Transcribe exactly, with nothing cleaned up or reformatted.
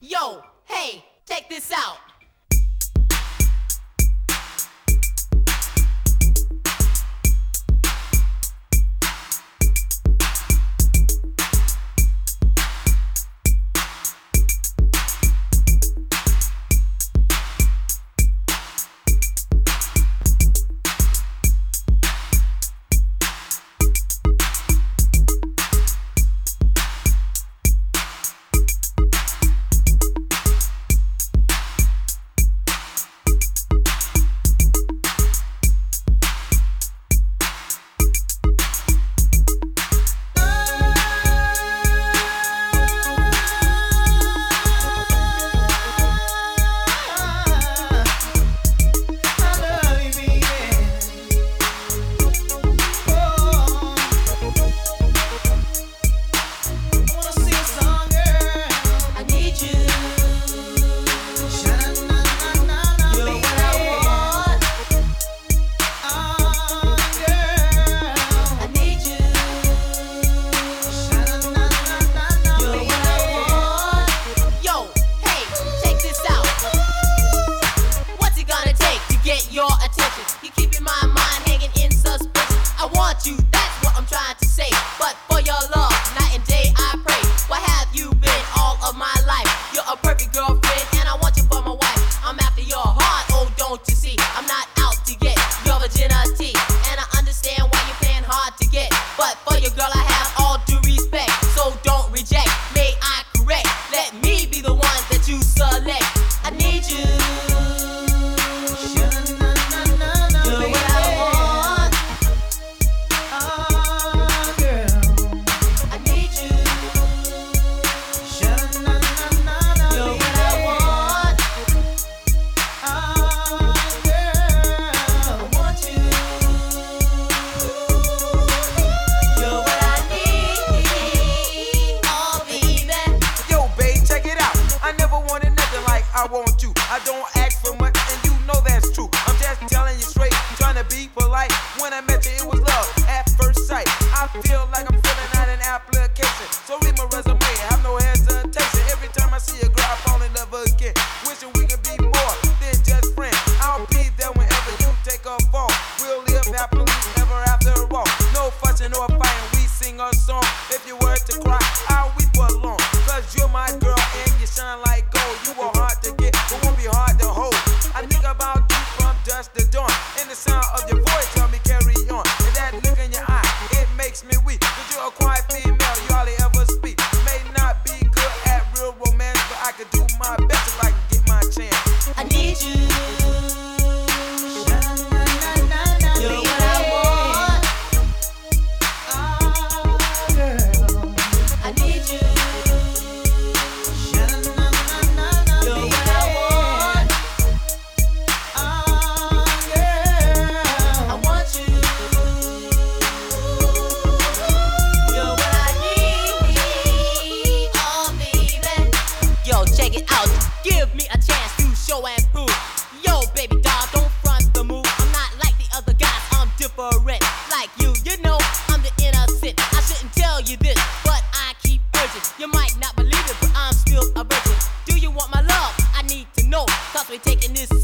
Yo, hey, check this out. Your attention, you keeping my mind hanging in suspension. I want you, that's what I'm trying to say. But for your love, night and day I pray. Where have you been all of my life? You're a perfect girlfriend, and I want you for my wife. I'm after your heart, oh don't you see? I'm not out to get your virginity, and I understand why you're playing hard to get. But for your girl, I have all due respect, so don't reject. May I correct? Let me be the one that you select. I need you. I want you, I don't ask for much, and you know that's true. I'm just telling you straight, trying to be polite. When I met you, it was love at first sight. I feel like I'm filling out an application, so read my resume, have no hesitation. Every time I see a girl, I fall in love again. Wishing we could be more than just friends. I'll be there whenever you take a fall. We'll live happily ever after all. No fussing or fighting, we sing a song. If you were to cry, I'll weep along. Cause you're my girl and you shine like gold. You are hard to get, but won't be hard to hold. I think about you from dusk to dawn, and the sound of your voice tell me carry on. And that look in your eye, it makes me weak. Cause you're a quiet female, you hardly ever speak. May not be good at real romance, but I could do my best if I can get my chance. I need you. You're what I want. Oh, girl. I need you. Check it out, give me a chance to show and prove. Yo, baby doll, don't front the move. I'm not like the other guys, I'm different. Like you, you know, I'm the innocent. I shouldn't tell you this, but I keep urging. You might not believe it, but I'm still a virgin. Do you want my love? I need to know, cause we're taking this